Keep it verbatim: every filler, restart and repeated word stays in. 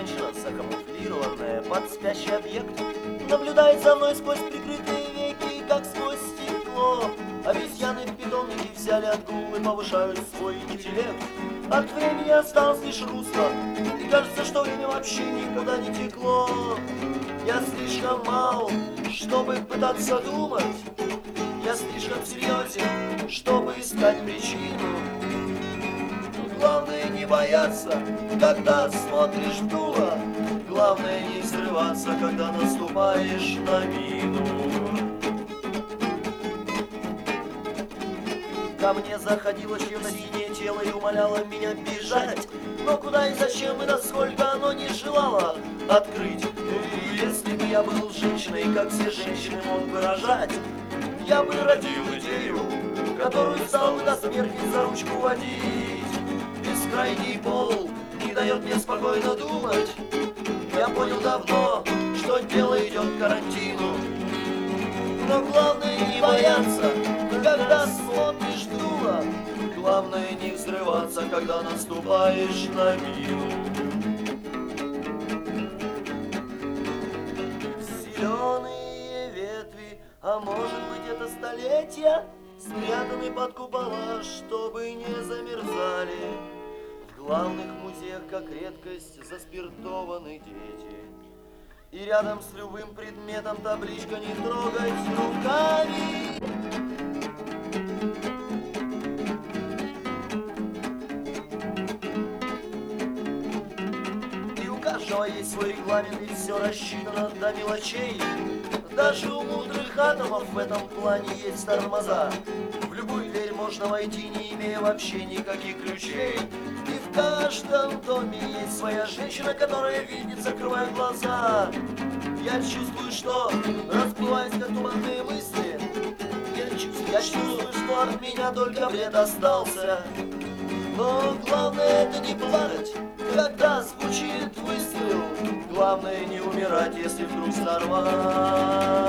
женщина, закамуфлированная под спящий объект, наблюдает за мной сквозь прикрытые веки, как сквозь стекло. Обезьяны-питомники взяли отгул и повышают свой интеллект. От времени осталось лишь русло, и кажется, что время вообще никуда не текло. Я слишком мал, чтобы пытаться думать. Я слишком серьезен, чтобы искать причину. Главное не бояться, когда смотришь в дуло. Главное не взрываться, когда наступаешь на мину. Ко мне заходило чье-то синее тело и умоляло меня бежать. Но куда и зачем и насколько оно не желало открыть. И если бы я был женщиной, как все женщины, мог бы рожать, я бы родил идею, которую стал бы до смерти за ручку водить. Бескрайний пол не дает мне спокойно думать. Я понял давно, что дело идет к карантину. Но главное не бояться, когда смотришь в дуло. Главное не взрываться, когда наступаешь на мину. Зеленые ветви, а может быть это столетия, спрятаны под купола, чтобы не замерзали. В главных музеях, как редкость, заспиртованы дети. И рядом с любым предметом табличка «Не трогать руками». И у каждого есть свой регламент, и все рассчитано до мелочей. Даже у мудрых атомов в этом плане есть тормоза. В любую дверь можно войти, не имея вообще никаких ключей. И в каждом доме есть своя женщина, которая видит, закрывая глаза. Я чувствую, что расплываюсь, как туманные мысли. Я чувствую, я чувствую, что от меня только бред остался. Но главное это не плакать, когда звучит выстрел. Главное не умирать, если вдруг сорвать.